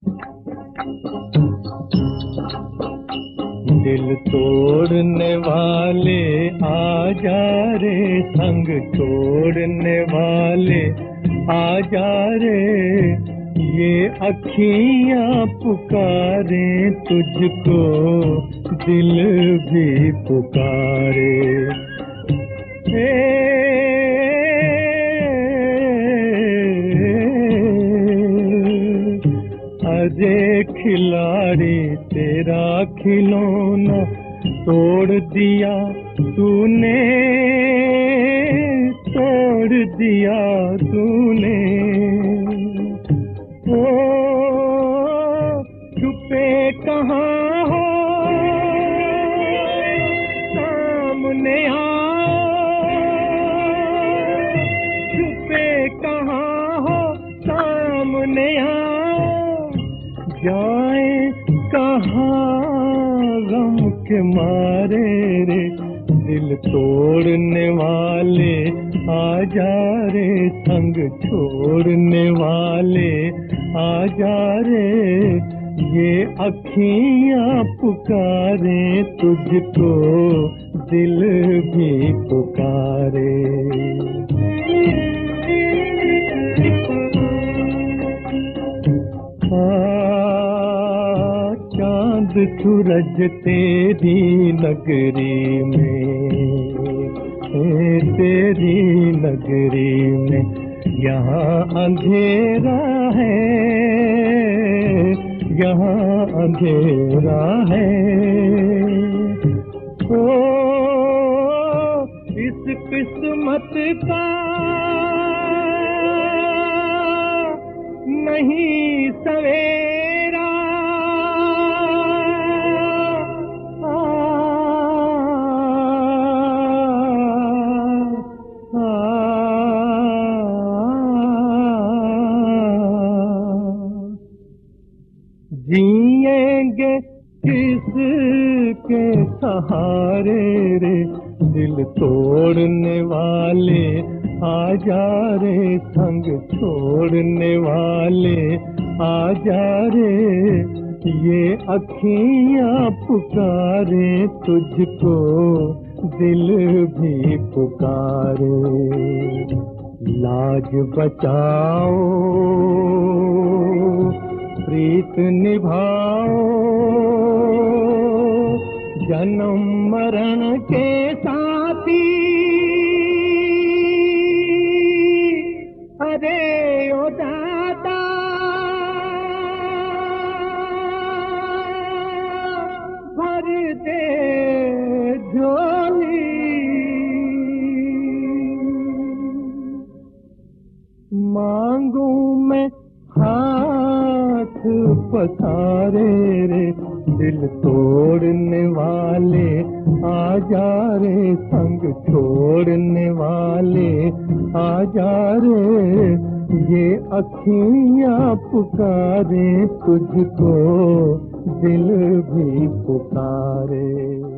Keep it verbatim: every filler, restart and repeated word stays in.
दिल तोड़ने वाले आजा रे, संग छोड़ने वाले आजा रे, ये अखियाँ पुकारे तुझको, दिल भी पुकारे। अरे खिलाड़ी तेरा खिलौना तोड़ दिया तूने, तोड़ दिया तूने। ओ छुपे कहाँ हो, सामने आओ। छुपे कहाँ हो, सामने आओ। जाए कहाँ गम के मारे रे, दिल तोड़ने वाले आजा रे, संग छोड़ने वाले आजा रे, ये अखियाँ पुकारे तुझको, दिल भी पुकारे। चांद सूरज तेरी नगरी में, तेरी नगरी में, यहाँ अंधेरा है, यहाँ अंधेरा है। ओ इस किस्मत का नहीं सवेरा, जिएंगे किसके सहारे रे, दिल तोड़ने वाले आजा रे, संग छोड़ने वाले आजा रे, ये अखियाँ पुकारे तुझको, दिल भी पुकारे। लाज बचाओ, प्रीत निभाओ, जन्म मरण के साथी। अरे ओ दादा, भर दे झोली, मांगू मैं हाथ पसारे रे, दिल तोड़ने वाले आजा रे, संग छोड़ने वाले आजा रे, ये अखियाँ पुकारे तुझको, दिल भी पुकारे।